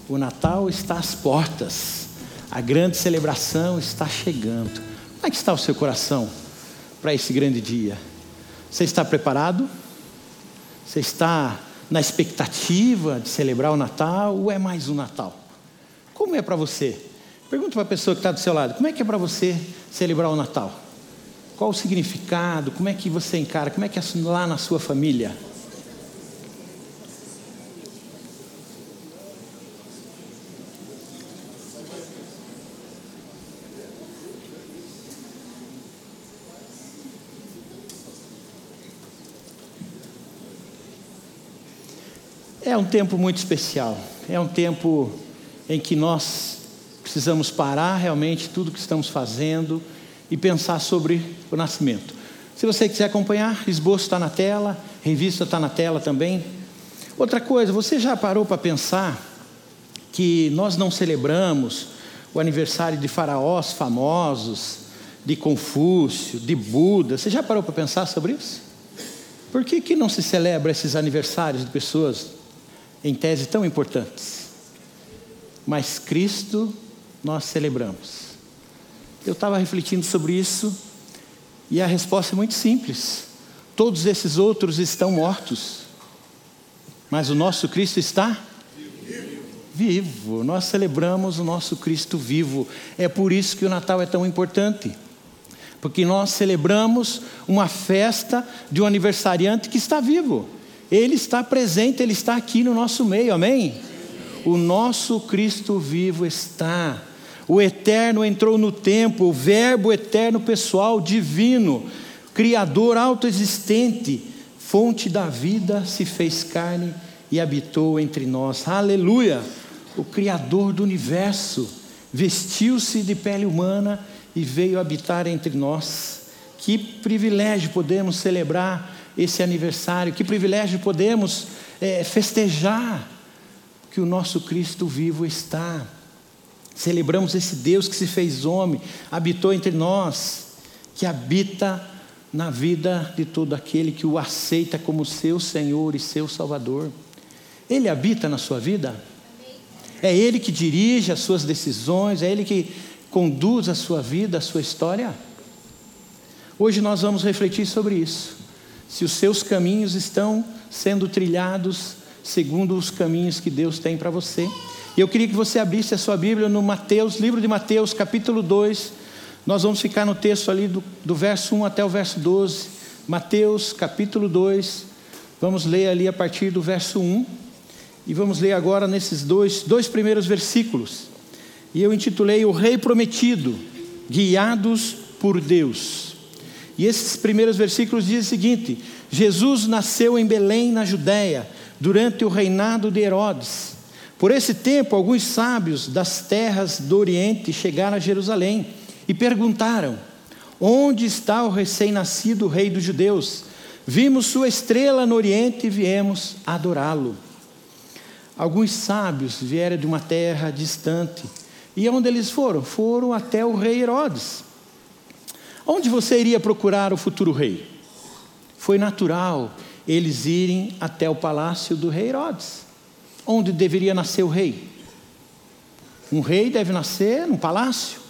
O Natal está às portas. A grande celebração está chegando. Como é que está o seu coração para esse grande dia? Você está preparado? Você está na expectativa de celebrar o Natal ou é mais um Natal? Como é para você? Pergunta para a pessoa que está do seu lado. Como é que é para você celebrar o Natal? Qual o significado? Como é que você encara? Como é que é lá na sua família? É um tempo muito especial, é um tempo em que nós precisamos parar realmente tudo que estamos fazendo e pensar sobre o nascimento. Se você quiser acompanhar, esboço está na tela, revista está na tela também. Outra coisa, você já parou para pensar que nós não celebramos o aniversário de faraós famosos, de Confúcio, de Buda? Você já parou para pensar sobre isso? Por que não se celebra esses aniversários de pessoas em tese tão importantes? Mas Cristo nós celebramos. Eu estava refletindo sobre isso e a resposta é muito simples. Todos esses outros estão mortos, mas o nosso Cristo está vivo. Nós celebramos o nosso Cristo vivo. É por isso que o Natal é tão importante, porque nós celebramos uma festa de um aniversariante que está vivo. Ele está presente, Ele está aqui no nosso meio, amém? O nosso Cristo vivo está. O Eterno entrou no tempo, o Verbo eterno pessoal, divino, Criador autoexistente, fonte da vida, se fez carne e habitou entre nós. Aleluia! O Criador do universo vestiu-se de pele humana e veio habitar entre nós. Que privilégio podemos celebrar esse aniversário, que privilégio podemos festejar que o nosso Cristo vivo está. Celebramos esse Deus que se fez homem, habitou entre nós, que habita na vida de todo aquele que o aceita como seu Senhor e seu Salvador. Ele habita na sua vida? É Ele que dirige as suas decisões, é Ele que conduz a sua vida, a sua história? Hoje nós vamos refletir sobre isso. Se os seus caminhos estão sendo trilhados segundo os caminhos que Deus tem para você. E eu queria que você abrisse a sua Bíblia no Mateus, livro de Mateus, capítulo 2. Nós vamos ficar no texto ali do verso 1 até o verso 12. Mateus, capítulo 2. Vamos ler ali a partir do verso 1. E vamos ler agora nesses dois primeiros versículos. E eu intitulei O Rei Prometido, guiados por Deus. E esses primeiros versículos dizem o seguinte: Jesus nasceu em Belém, na Judéia, durante o reinado de Herodes. Por esse tempo, alguns sábios das terras do Oriente chegaram a Jerusalém e perguntaram: onde está o recém-nascido rei dos judeus? Vimos sua estrela no Oriente e viemos adorá-lo. Alguns sábios vieram de uma terra distante. E onde eles foram? Foram até o rei Herodes. Onde você iria procurar o futuro rei? Foi natural eles irem até o palácio do rei Herodes. Onde deveria nascer o rei? Um rei deve nascer num palácio.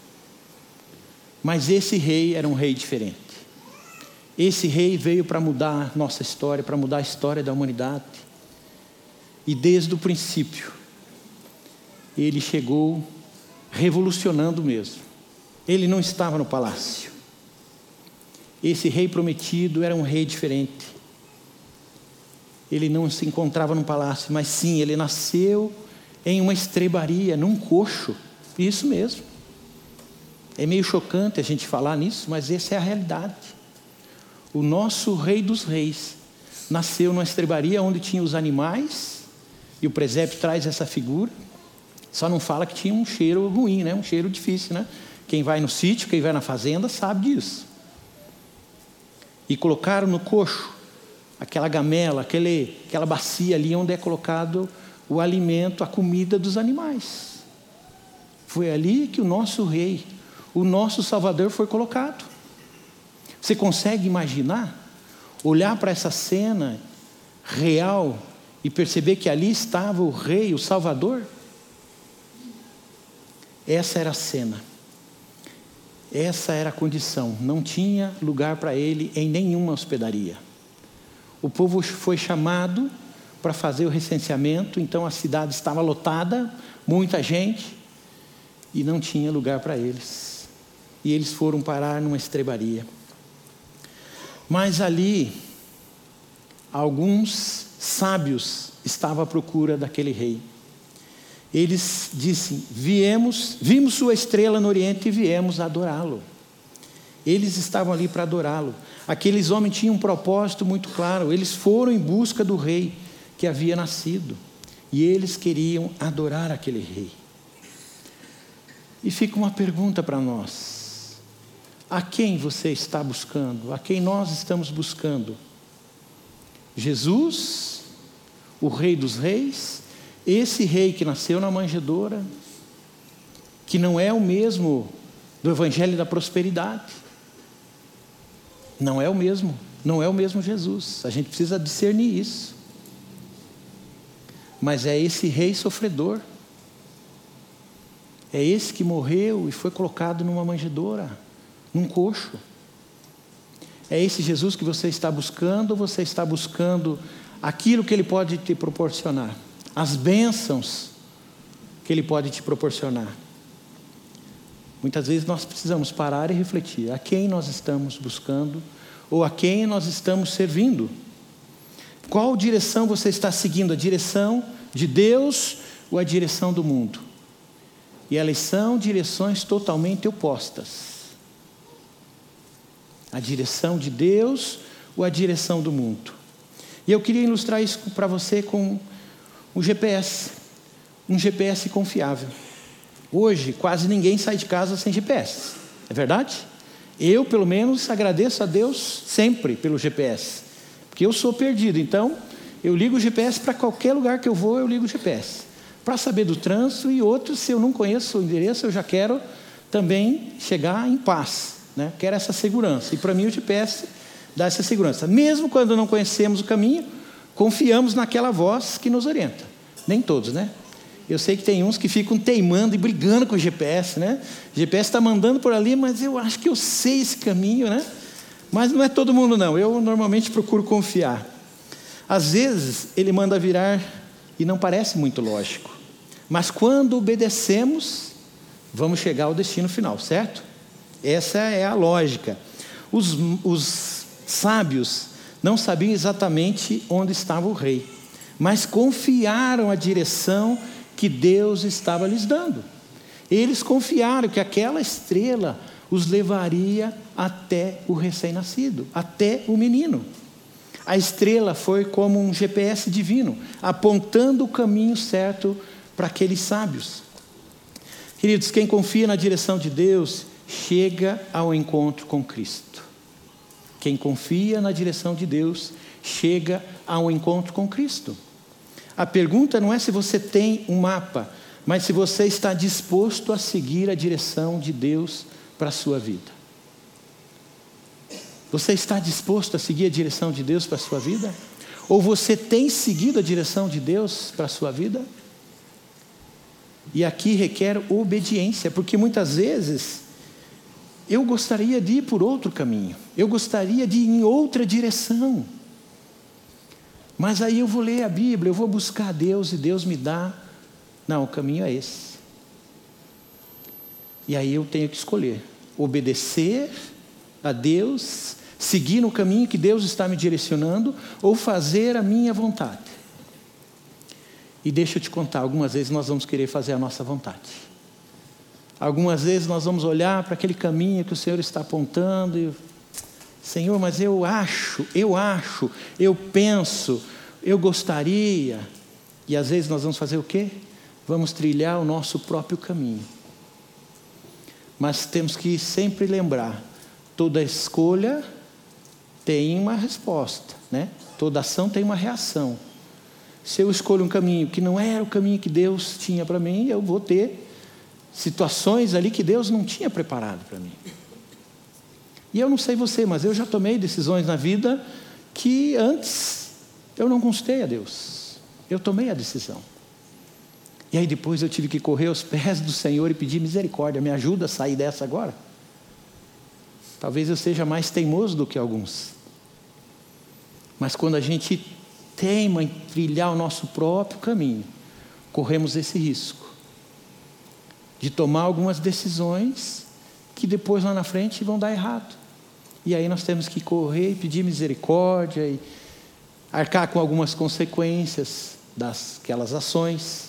Mas esse rei era um rei diferente. Esse rei veio para mudar nossa história, para mudar a história da humanidade. E desde o princípio, ele chegou revolucionando mesmo. Ele não estava no palácio. Esse rei prometido era um rei diferente. Ele não se encontrava num palácio, mas sim, ele nasceu em uma estrebaria, num coxo. Isso mesmo. É meio chocante a gente falar nisso, mas essa é a realidade. O nosso rei dos reis nasceu numa estrebaria onde tinha os animais, e o presépio traz essa figura. Só não fala que tinha um cheiro ruim, né? Um cheiro difícil, né? Quem vai no sítio, quem vai na fazenda sabe disso. E colocaram no coxo aquela gamela, aquela bacia ali onde é colocado o alimento, a comida dos animais. Foi ali que o nosso rei, o nosso Salvador foi colocado. Você consegue imaginar? Olhar para essa cena real e perceber que ali estava o rei, o Salvador? Essa era a cena. Essa era a condição. Não tinha lugar para ele em nenhuma hospedaria. O povo foi chamado para fazer o recenseamento, então a cidade estava lotada, muita gente, e não tinha lugar para eles. E eles foram parar numa estrebaria. Mas ali, alguns sábios estavam à procura daquele rei. Eles disseram: vimos sua estrela no Oriente e viemos adorá-lo. Eles estavam ali para adorá-lo. Aqueles homens tinham um propósito muito claro. Eles foram em busca do rei que havia nascido. E eles queriam adorar aquele rei. E fica uma pergunta para nós: a quem você está buscando? A quem nós estamos buscando? Jesus, o Rei dos Reis, esse rei que nasceu na manjedoura, que não é o mesmo do Evangelho da Prosperidade. Não é o mesmo Jesus. A gente precisa discernir isso. Mas é esse rei sofredor. É esse que morreu e foi colocado numa manjedoura, num coxo. É esse Jesus que você está buscando, ou você está buscando aquilo que Ele pode te proporcionar? As bênçãos que Ele pode te proporcionar. Muitas vezes nós precisamos parar e refletir: a quem nós estamos buscando, ou a quem nós estamos servindo? Qual direção você está seguindo? A direção de Deus ou a direção do mundo? E elas são direções totalmente opostas. A direção de Deus ou a direção do mundo? E eu queria ilustrar isso para você com um GPS confiável. Hoje, quase ninguém sai de casa sem GPS, é verdade? Eu, pelo menos, agradeço a Deus sempre pelo GPS, porque eu sou perdido, então eu ligo o GPS para qualquer lugar que eu vou, eu ligo o GPS, para saber do trânsito, e outros, se eu não conheço o endereço, eu já quero também chegar em paz, né? Quero essa segurança, e para mim o GPS dá essa segurança. Mesmo quando não conhecemos o caminho, confiamos naquela voz que nos orienta. Nem todos, né? Eu sei que tem uns que ficam teimando e brigando com o GPS, né? O GPS está mandando por ali, mas eu acho que eu sei esse caminho, né? Mas não é todo mundo não, eu normalmente procuro confiar. Às vezes ele manda virar e não parece muito lógico, mas quando obedecemos, vamos chegar ao destino final, certo? Essa é a lógica. Os sábios não sabiam exatamente onde estava o rei, mas confiaram a direção que Deus estava lhes dando. Eles confiaram que aquela estrela os levaria até o recém-nascido, até o menino. A estrela foi como um GPS divino, apontando o caminho certo para aqueles sábios. Queridos, quem confia na direção de Deus, chega ao encontro com Cristo. Quem confia na direção de Deus, chega ao encontro com Cristo. A pergunta não é se você tem um mapa, mas se você está disposto a seguir a direção de Deus para a sua vida. Você está disposto a seguir a direção de Deus para a sua vida? Ou você tem seguido a direção de Deus para a sua vida? E aqui requer obediência, porque muitas vezes eu gostaria de ir por outro caminho, eu gostaria de ir em outra direção. Mas aí eu vou ler a Bíblia, eu vou buscar a Deus e Deus me dá. Não, o caminho é esse. E aí eu tenho que escolher, obedecer a Deus, seguir no caminho que Deus está me direcionando, ou fazer a minha vontade. E deixa eu te contar, algumas vezes nós vamos querer fazer a nossa vontade. Algumas vezes nós vamos olhar para aquele caminho que o Senhor está apontando e: Senhor, mas eu acho, eu penso, eu gostaria. E às vezes nós vamos fazer o quê? Vamos trilhar o nosso próprio caminho. Mas temos que sempre lembrar, toda escolha tem uma resposta, né? Toda ação tem uma reação. Se eu escolho um caminho que não era o caminho que Deus tinha para mim, eu vou ter situações ali que Deus não tinha preparado para mim. E eu não sei você, mas eu já tomei decisões na vida que antes eu não consultei a Deus. Eu tomei a decisão. E aí depois eu tive que correr aos pés do Senhor e pedir misericórdia, me ajuda a sair dessa agora. Talvez eu seja mais teimoso do que alguns. Mas quando a gente teima em trilhar o nosso próprio caminho, corremos esse risco de tomar algumas decisões que depois lá na frente vão dar errado. E aí nós temos que correr e pedir misericórdia e arcar com algumas consequências daquelas ações.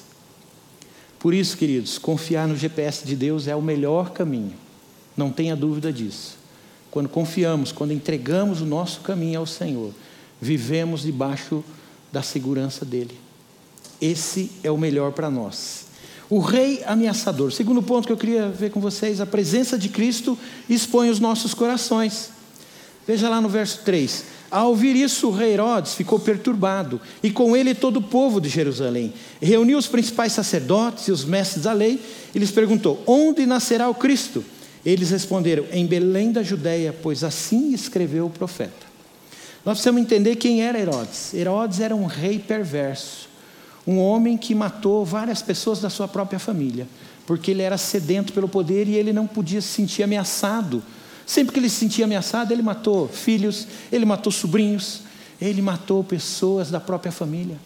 Por isso, queridos, confiar no GPS de Deus é o melhor caminho. Não tenha dúvida disso. Quando confiamos, quando entregamos o nosso caminho ao Senhor, vivemos debaixo da segurança dEle. Esse é o melhor para nós. O rei ameaçador. Segundo ponto que eu queria ver com vocês, a presença de Cristo expõe os nossos corações. Veja lá no verso 3. Ao ouvir isso, o rei Herodes ficou perturbado, e com ele todo o povo de Jerusalém. Reuniu os principais sacerdotes e os mestres da lei, e lhes perguntou: onde nascerá o Cristo? Eles responderam: em Belém da Judeia, pois assim escreveu o profeta. Nós precisamos entender quem era Herodes. Herodes era um rei perverso, um homem que matou várias pessoas da sua própria família, porque ele era sedento pelo poder e ele não podia se sentir ameaçado. Sempre que ele se sentia ameaçado, ele matou filhos, ele matou sobrinhos, ele matou pessoas da própria família,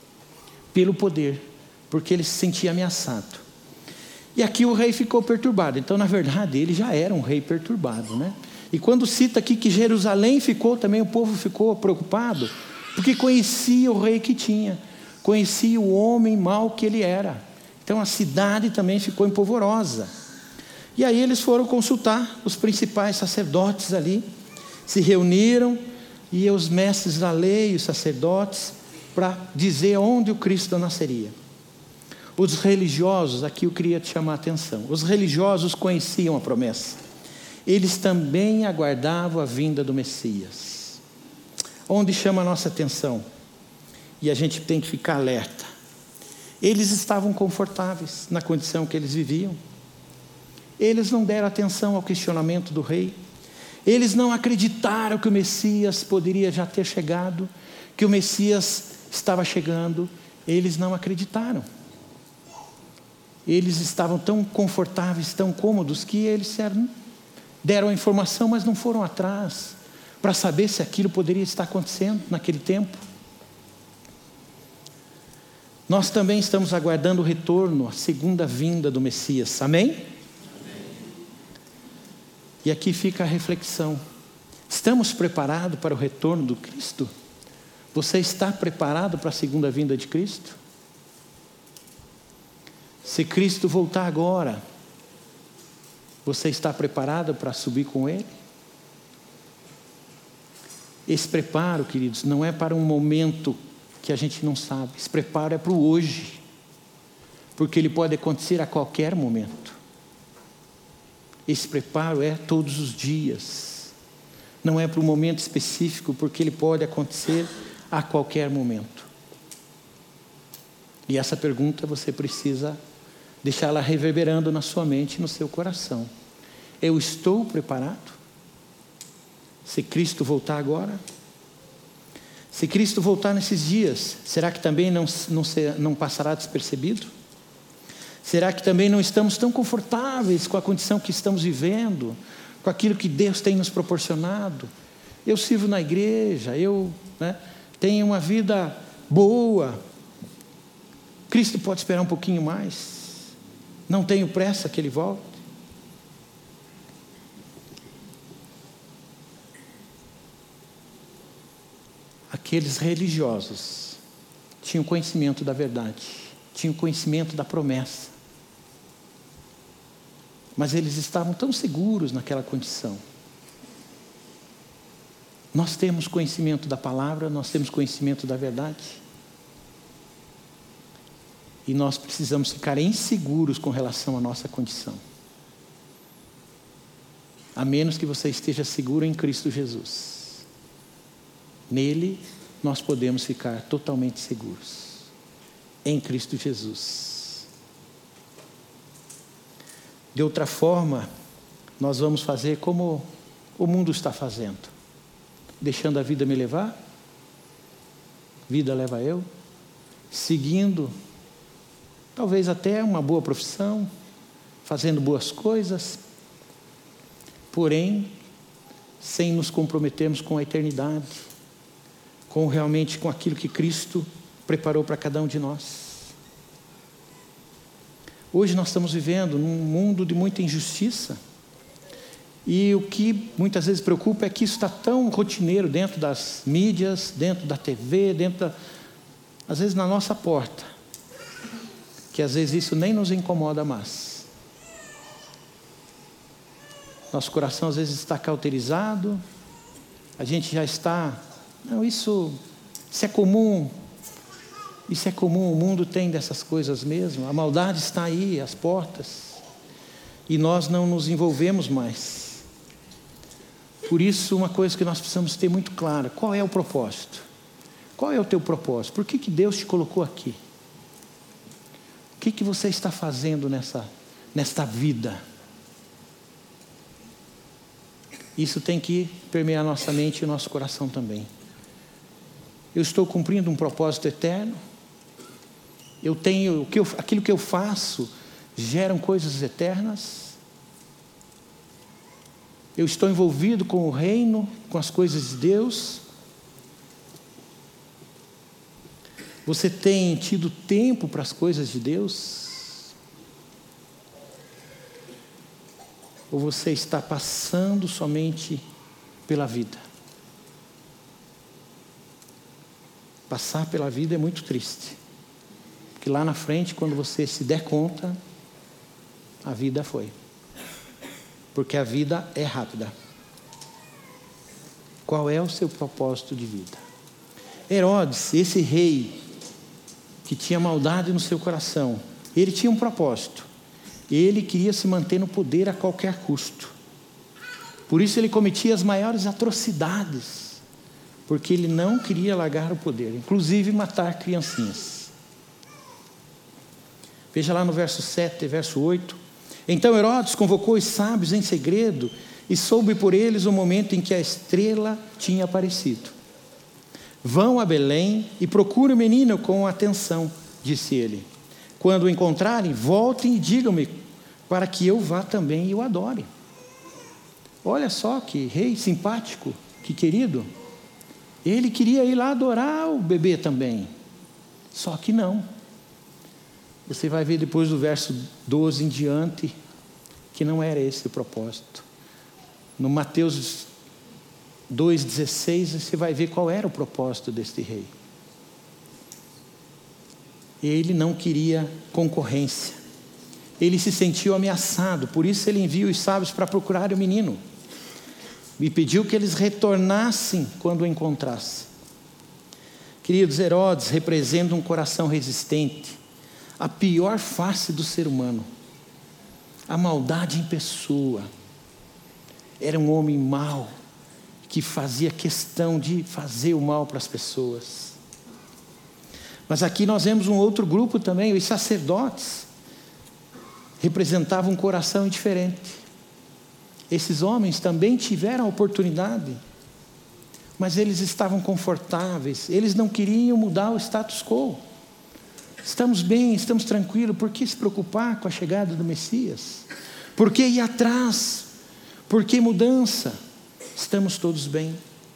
pelo poder, porque ele se sentia ameaçado. E aqui o rei ficou perturbado. Então, na verdade, ele já era um rei perturbado, né? E quando cita aqui que Jerusalém ficou, também o povo ficou preocupado, porque conhecia o rei que tinha, conhecia o homem mau que ele era. Então a cidade também ficou empolvorosa. E aí eles foram consultar os principais sacerdotes ali, se reuniram, e os mestres da lei, os sacerdotes, para dizer onde o Cristo nasceria. Os religiosos, aqui eu queria te chamar a atenção, os religiosos conheciam a promessa. Eles também aguardavam a vinda do Messias. Onde chama a nossa atenção? E a gente tem que ficar alerta. Eles estavam confortáveis na condição que eles viviam. Eles não deram atenção ao questionamento do rei. Eles não acreditaram que o Messias poderia já ter chegado, que o Messias estava chegando. Eles não acreditaram. Eles estavam tão confortáveis, tão cômodos, que eles deram a informação, mas não foram atrás para saber se aquilo poderia estar acontecendo naquele tempo. Nós também estamos aguardando o retorno, a segunda vinda do Messias. Amém? Amém. E aqui fica a reflexão. Estamos preparados para o retorno do Cristo? Você está preparado para a segunda vinda de Cristo? Se Cristo voltar agora, você está preparado para subir com Ele? Esse preparo, queridos, não é para um momento que a gente não sabe. Esse preparo é para o hoje, porque ele pode acontecer a qualquer momento. Esse preparo é todos os dias. Não é para um momento específico, porque ele pode acontecer a qualquer momento. E essa pergunta você precisa deixá-la reverberando na sua mente e no seu coração. Eu estou preparado? Se Cristo voltar agora? Se Cristo voltar nesses dias, será que também não passará despercebido? Será que também não estamos tão confortáveis com a condição que estamos vivendo, com aquilo que Deus tem nos proporcionado? Eu sirvo na igreja, tenho uma vida boa. Cristo pode esperar um pouquinho mais. Não tenho pressa que Ele volte. Aqueles religiosos tinham conhecimento da verdade, tinham conhecimento da promessa, mas eles estavam tão seguros naquela condição. Nós temos conhecimento da palavra, nós temos conhecimento da verdade, e nós precisamos ficar inseguros com relação à nossa condição, a menos que você esteja seguro em Cristo Jesus. Nele, nós podemos ficar totalmente seguros. Em Cristo Jesus. De outra forma, nós vamos fazer como o mundo está fazendo. Deixando a vida me levar. Vida leva eu. Seguindo talvez até uma boa profissão, fazendo boas coisas, porém, sem nos comprometermos com a eternidade, realmente com aquilo que Cristo preparou para cada um de nós. Hoje nós estamos vivendo num mundo de muita injustiça, e o que muitas vezes preocupa é que isso está tão rotineiro dentro das mídias, dentro da TV, às vezes na nossa porta, que às vezes isso nem nos incomoda mais. Nosso coração às vezes está cauterizado, a gente já está, não, isso é comum, o mundo tem dessas coisas mesmo, a maldade está aí, às portas, e nós não nos envolvemos mais. Por isso, uma coisa que nós precisamos ter muito clara: qual é o propósito? Qual é o teu propósito? Por que Deus te colocou aqui? O que você está fazendo nesta vida? Isso tem que permear nossa mente e o nosso coração também. Eu estou cumprindo um propósito eterno? Aquilo que eu faço geram coisas eternas? Eu estou envolvido com o reino, com as coisas de Deus? Você tem tido tempo para as coisas de Deus? Ou você está passando somente pela vida? Passar pela vida é muito triste, porque lá na frente, quando você se der conta, a vida foi. Porque a vida é rápida. Qual é o seu propósito de vida? Herodes, esse rei que tinha maldade no seu coração, ele tinha um propósito. Ele queria se manter no poder a qualquer custo. Por isso ele cometia as maiores atrocidades, porque ele não queria largar o poder, inclusive matar criancinhas. Veja lá no verso 7 e verso 8. Então Herodes convocou os sábios em segredo e soube por eles o momento em que a estrela tinha aparecido. Vão a Belém e procurem o menino com atenção, disse ele. Quando o encontrarem, voltem e digam-me, para que eu vá também e o adore. Olha só que rei simpático, que querido. Ele queria ir lá adorar o bebê também, só que não. Você vai ver depois do verso 12 em diante, que não era esse o propósito. No Mateus 2,16, você vai ver qual era o propósito deste rei. Ele não queria concorrência. Ele se sentiu ameaçado, por isso ele envia os sábios para procurar o menino. E pediu que eles retornassem quando o encontrassem. Queridos, Herodes representa um coração resistente, a pior face do ser humano, a maldade em pessoa. Era um homem mau, que fazia questão de fazer o mal para as pessoas. Mas aqui nós vemos um outro grupo também, os sacerdotes, representavam um coração diferente. Esses homens também tiveram a oportunidade, mas eles estavam confortáveis, eles não queriam mudar o status quo. Estamos bem, estamos tranquilos, por que se preocupar com a chegada do Messias? Por que ir atrás? Por que mudança? Estamos todos bem.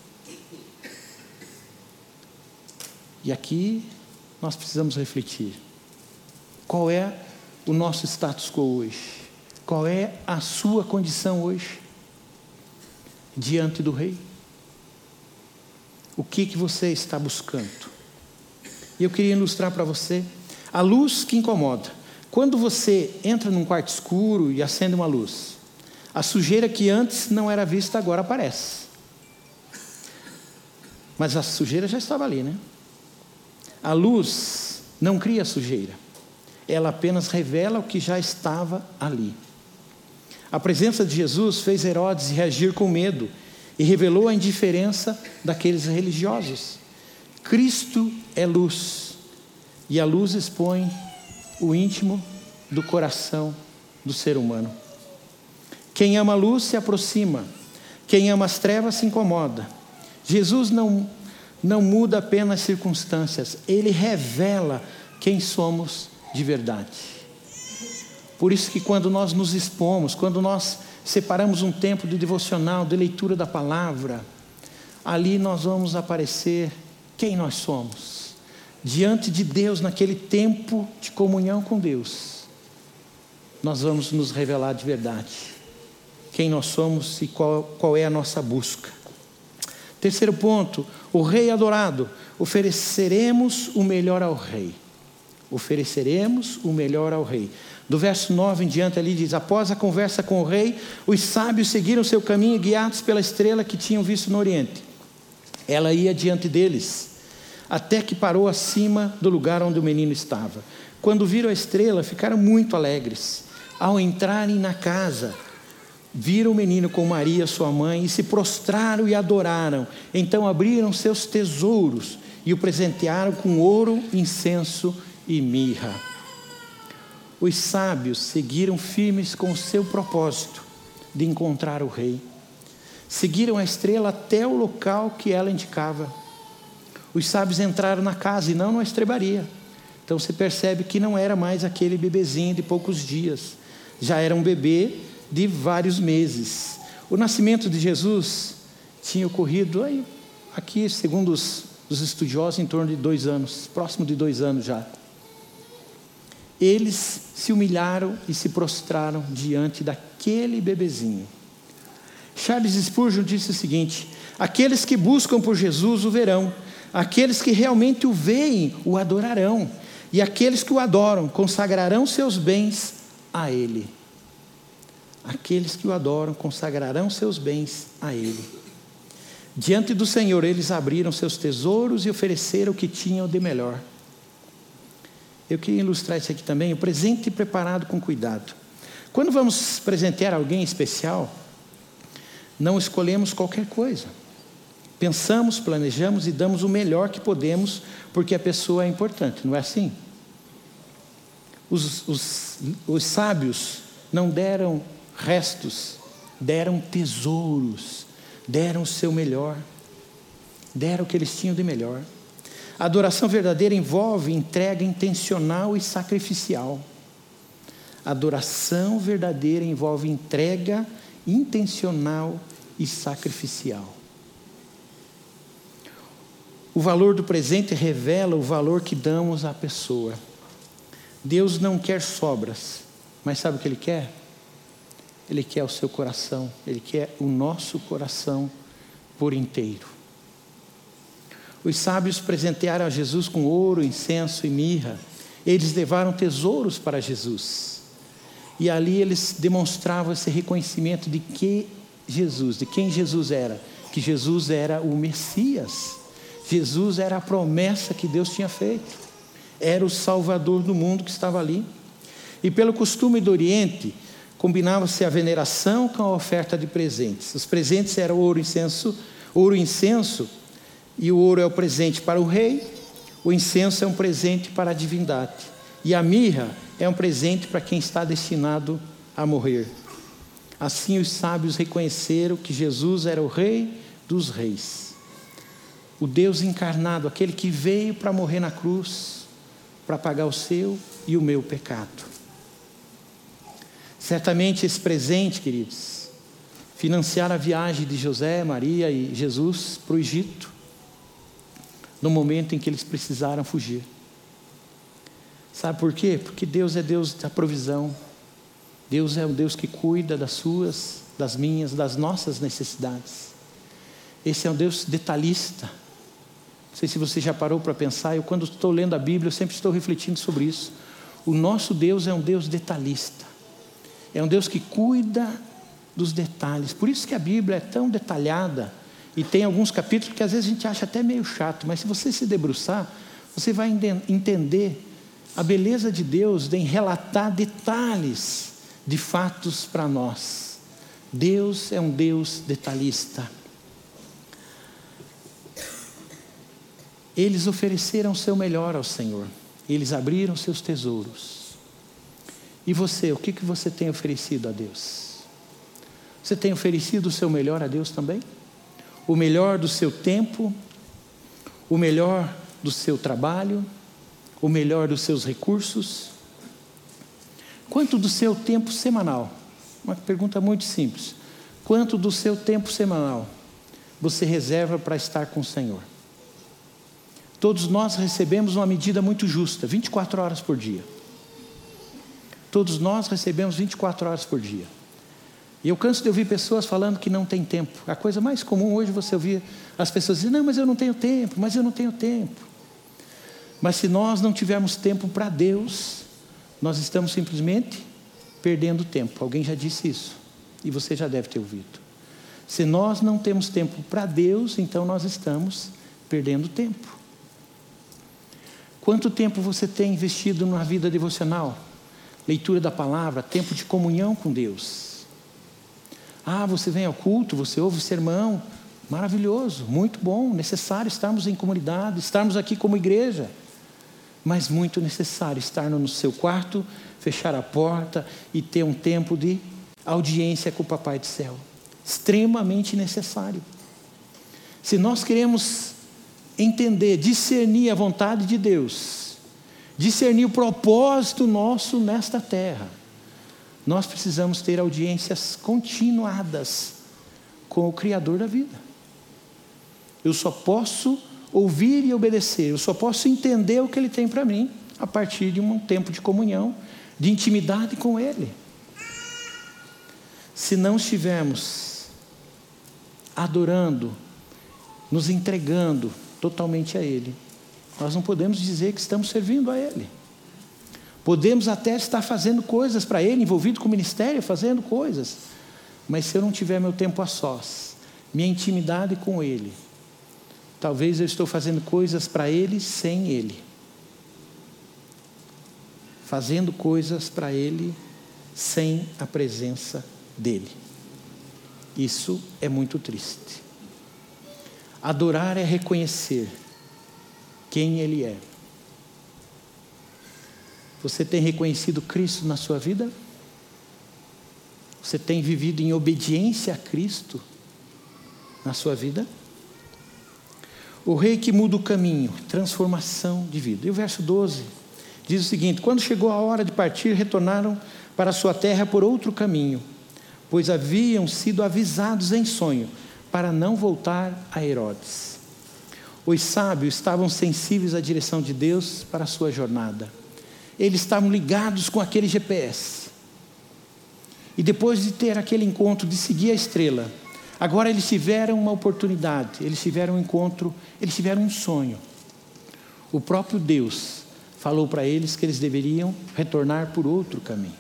E aqui nós precisamos refletir. Qual é o nosso status quo hoje? Qual é a sua condição hoje? Diante do Rei? O que você está buscando? E eu queria ilustrar para você a luz que incomoda. Quando você entra num quarto escuro e acende uma luz, a sujeira que antes não era vista agora aparece. Mas a sujeira já estava ali, né? A luz não cria sujeira. Ela apenas revela o que já estava ali. A presença de Jesus fez Herodes reagir com medo e revelou a indiferença daqueles religiosos. Cristo é luz. E a luz expõe o íntimo do coração do ser humano. Quem ama a luz se aproxima. Quem ama as trevas se incomoda. Jesus não muda apenas as circunstâncias. Ele revela quem somos de verdade. Por isso que quando nós nos expomos, quando nós separamos um tempo de devocional, de leitura da palavra, ali nós vamos aparecer quem nós somos. Diante de Deus, naquele tempo de comunhão com Deus, nós vamos nos revelar de verdade. Quem nós somos e qual é a nossa busca. Terceiro ponto, o rei adorado. Ofereceremos o melhor ao rei. Ofereceremos o melhor ao rei. Do verso 9 em diante ali diz: após a conversa com o rei, os sábios seguiram seu caminho guiados pela estrela que tinham visto no oriente. Ela ia diante deles, até que parou acima do lugar onde o menino estava. Quando viram a estrela, ficaram muito alegres. Ao entrarem na casa, viram o menino com Maria, sua mãe, e se prostraram e adoraram. Então abriram seus tesouros e o presentearam com ouro, incenso e mirra. Os sábios seguiram firmes com o seu propósito de encontrar o rei. Seguiram a estrela até o local que ela indicava. Os sábios entraram na casa e não na estrebaria. Então você percebe que não era mais aquele bebezinho de poucos dias. Já era um bebê de vários meses. O nascimento de Jesus tinha ocorrido aqui, segundo os estudiosos, em torno de 2 anos, próximo de 2 anos já. Eles se humilharam e se prostraram diante daquele bebezinho. Charles Spurgeon disse o seguinte: aqueles que buscam por Jesus o verão, aqueles que realmente o veem o adorarão, e aqueles que o adoram consagrarão seus bens a Ele. Aqueles que o adoram consagrarão seus bens a Ele. Diante do Senhor eles abriram seus tesouros e ofereceram o que tinham de melhor. Eu queria ilustrar isso aqui também, o presente preparado com cuidado. Quando vamos presentear alguém especial, não escolhemos qualquer coisa. Pensamos, planejamos e damos o melhor que podemos, porque a pessoa é importante, não é assim? Os sábios não deram restos, deram tesouros, deram o seu melhor, deram o que eles tinham de melhor. A adoração verdadeira envolve entrega intencional e sacrificial. A adoração verdadeira envolve entrega intencional e sacrificial. O valor do presente revela o valor que damos à pessoa. Deus não quer sobras, mas sabe o que Ele quer? Ele quer o seu coração, Ele quer o nosso coração por inteiro. Os sábios presentearam a Jesus com ouro, incenso e mirra. Eles levaram tesouros para Jesus. E ali eles demonstravam esse reconhecimento de quem Jesus era. Que Jesus era o Messias. Jesus era a promessa que Deus tinha feito. Era o Salvador do mundo que estava ali. E pelo costume do Oriente, combinava-se a veneração com a oferta de presentes. Os presentes eram ouro e incenso, e o ouro é o presente para o rei, o incenso é um presente para a divindade, e a mirra é um presente para quem está destinado a morrer. Assim os sábios reconheceram que Jesus era o Rei dos Reis, o Deus encarnado, aquele que veio para morrer na cruz, para pagar o seu e o meu pecado. Certamente esse presente, queridos, financiar a viagem de José, Maria e Jesus para o Egito, no momento em que eles precisaram fugir. Sabe por quê? Porque Deus é Deus da provisão. Deus é um Deus que cuida das suas, das minhas, das nossas necessidades. Esse é um Deus detalhista. Não sei se você já parou para pensar, eu quando estou lendo a Bíblia, eu sempre estou refletindo sobre isso. O nosso Deus é um Deus detalhista. É um Deus que cuida dos detalhes. Por isso que a Bíblia é tão detalhada. E tem alguns capítulos que às vezes a gente acha até meio chato, mas se você se debruçar, você vai entender a beleza de Deus em relatar detalhes de fatos para nós. Deus é um Deus detalhista. Eles ofereceram o seu melhor ao Senhor. Eles abriram seus tesouros. E você, o que você tem oferecido a Deus? Você tem oferecido o seu melhor a Deus também? O melhor do seu tempo, o melhor do seu trabalho, o melhor dos seus recursos, Quanto do seu tempo semanal? Uma pergunta muito simples. Quanto do seu tempo semanal você reserva para estar com o Senhor? Todos nós recebemos uma medida muito justa, 24 horas por dia. Todos nós recebemos 24 horas por dia. E eu canso de ouvir pessoas falando que não tem tempo. A coisa mais comum hoje você ouvir as pessoas dizendo, não, mas eu não tenho tempo, mas eu não tenho tempo. Mas se nós não tivermos tempo para Deus, nós estamos simplesmente perdendo tempo. Alguém já disse isso, e você já deve ter ouvido. Se nós não temos tempo para Deus, então nós estamos perdendo tempo. Quanto tempo você tem investido na vida devocional? Leitura da palavra, tempo de comunhão com Deus. Você vem ao culto, você ouve o sermão, maravilhoso, muito bom, necessário estarmos em comunidade, estarmos aqui como igreja, mas muito necessário estar no seu quarto, fechar a porta e ter um tempo de audiência com o Papai do Céu, extremamente necessário. Se nós queremos entender, discernir a vontade de Deus, discernir o propósito nosso nesta terra, nós precisamos ter audiências continuadas com o Criador da vida. Eu só posso ouvir e obedecer, eu só posso entender o que Ele tem para mim a partir de um tempo de comunhão, de intimidade com Ele. Se não estivermos adorando, nos entregando totalmente a Ele, nós não podemos dizer que estamos servindo a Ele. Podemos até estar fazendo coisas para Ele, envolvido com o ministério, fazendo coisas. Mas se eu não tiver meu tempo a sós, minha intimidade com Ele, talvez eu estou fazendo coisas para Ele sem Ele. Fazendo coisas para Ele sem a presença dEle. Isso é muito triste. Adorar é reconhecer quem Ele é. Você tem reconhecido Cristo na sua vida? Você tem vivido em obediência a Cristo na sua vida? O rei que muda o caminho, transformação de vida. E o verso 12 diz o seguinte: quando chegou a hora de partir, retornaram para a sua terra por outro caminho, pois haviam sido avisados em sonho para não voltar a Herodes. Os sábios estavam sensíveis à direção de Deus para a sua jornada. Eles estavam ligados com aquele GPS. E depois de ter aquele encontro, de seguir a estrela, agora eles tiveram uma oportunidade, eles tiveram um encontro, eles tiveram um sonho. O próprio Deus falou para eles que eles deveriam retornar por outro caminho.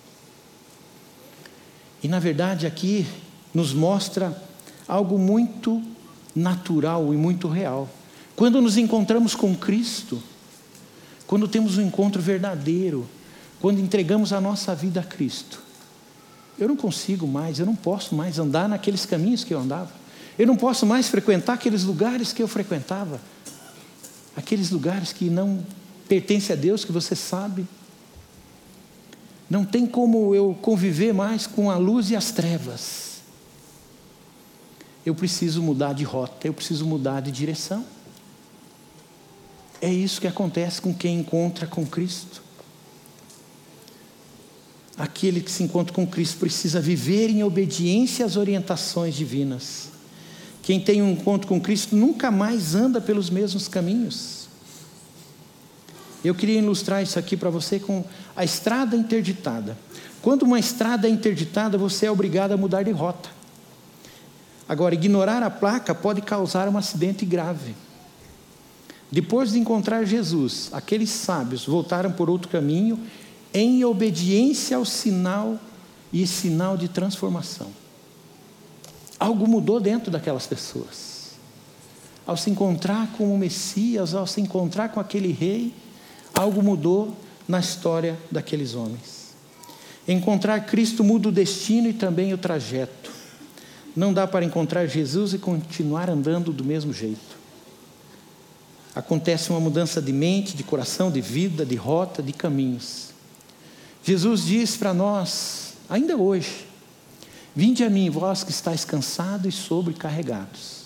E na verdade aqui nos mostra algo muito natural e muito real. Quando nos encontramos com Cristo, quando temos um encontro verdadeiro, quando entregamos a nossa vida a Cristo, eu não consigo mais, eu não posso mais andar naqueles caminhos que eu andava. Eu não posso mais frequentar aqueles lugares que eu frequentava. Aqueles lugares que não pertencem a Deus, que você sabe. Não tem como eu conviver mais com a luz e as trevas. Eu preciso mudar de rota, eu preciso mudar de direção. É isso que acontece com quem encontra com Cristo. Aquele que se encontra com Cristo precisa viver em obediência às orientações divinas. Quem tem um encontro com Cristo nunca mais anda pelos mesmos caminhos. Eu queria ilustrar isso aqui para você com a estrada interditada. Quando uma estrada é interditada, você é obrigado a mudar de rota. Agora, ignorar a placa pode causar um acidente grave. Depois de encontrar Jesus, aqueles sábios voltaram por outro caminho em obediência ao sinal e sinal de transformação. Algo mudou dentro daquelas pessoas. Ao se encontrar com o Messias, ao se encontrar com aquele rei, algo mudou na história daqueles homens. Encontrar Cristo muda o destino e também o trajeto. Não dá para encontrar Jesus e continuar andando do mesmo jeito. Acontece uma mudança de mente, de coração, de vida, de rota, de caminhos. Jesus diz para nós, ainda hoje: vinde a mim, vós que estáis cansados e sobrecarregados,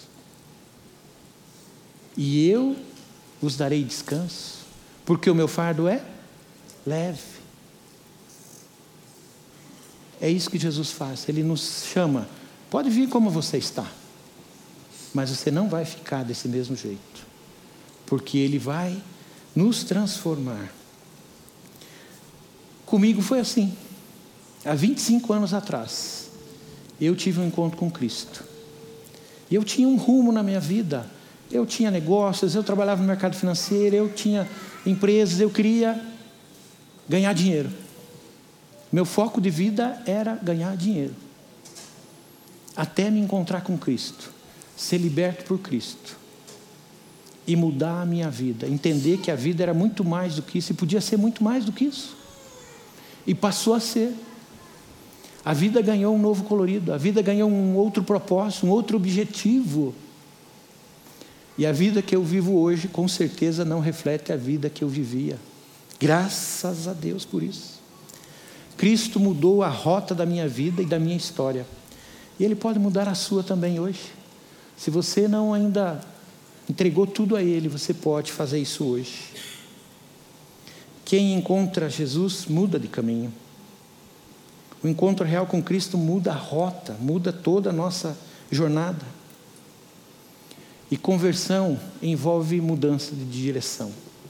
e eu vos darei descanso, porque o meu fardo é leve. É isso que Jesus faz. Ele nos chama. Pode vir como você está, mas você não vai ficar desse mesmo jeito, porque Ele vai nos transformar. Comigo foi assim. Há 25 anos atrás, eu tive um encontro com Cristo. E eu tinha um rumo na minha vida. Eu tinha negócios, eu trabalhava no mercado financeiro, eu tinha empresas, eu queria ganhar dinheiro. Meu foco de vida era ganhar dinheiro. Até me encontrar com Cristo, ser liberto por Cristo e mudar a minha vida, entender que a vida era muito mais do que isso e podia ser muito mais do que isso. E passou a ser. A vida ganhou um novo colorido, a vida ganhou um outro propósito, um outro objetivo. E a vida que eu vivo hoje, com certeza, não reflete a vida que eu vivia. Graças a Deus por isso. Cristo mudou a rota da minha vida e da minha história. E Ele pode mudar a sua também hoje. Se você não ainda entregou tudo a Ele, você pode fazer isso hoje. Quem encontra Jesus muda de caminho. O encontro real com Cristo muda a rota, muda toda a nossa jornada. E conversão envolve mudança de direção.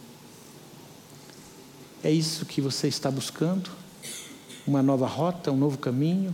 É isso que você está buscando? Uma nova rota, um novo caminho?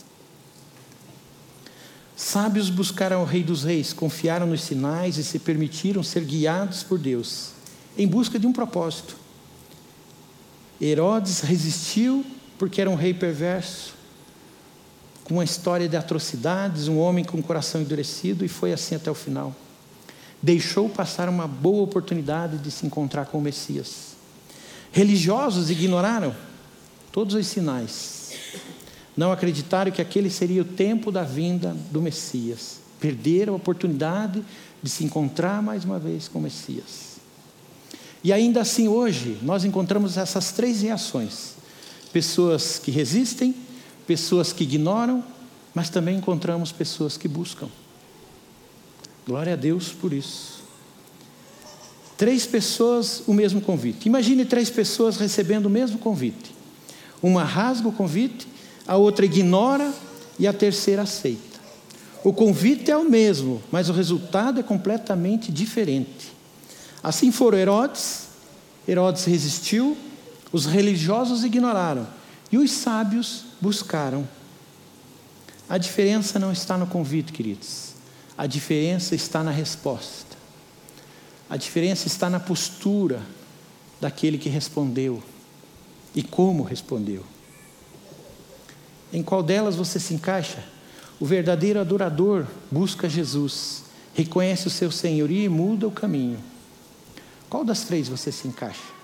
Sábios buscaram o Rei dos Reis, confiaram nos sinais e se permitiram ser guiados por Deus, em busca de um propósito. Herodes resistiu porque era um rei perverso, com uma história de atrocidades, um homem com o coração endurecido, e foi assim até o final. Deixou passar uma boa oportunidade de se encontrar com o Messias. Religiosos ignoraram todos os sinais. Não acreditaram que aquele seria o tempo da vinda do Messias. Perderam a oportunidade de se encontrar mais uma vez com o Messias. E ainda assim hoje, nós encontramos essas 3 reações. Pessoas que resistem, pessoas que ignoram, mas também encontramos pessoas que buscam. Glória a Deus por isso. 3 pessoas, o mesmo convite. Imagine 3 pessoas recebendo o mesmo convite. Uma rasga o convite, a outra ignora e a terceira aceita. O convite é o mesmo, mas o resultado é completamente diferente. Assim foram Herodes. Herodes resistiu, os religiosos ignoraram e os sábios buscaram. A diferença não está no convite, queridos. A diferença está na resposta. A diferença está na postura daquele que respondeu e como respondeu. Em qual delas você se encaixa? O verdadeiro adorador busca Jesus, reconhece o seu senhorio e muda o caminho. Qual das 3 você se encaixa?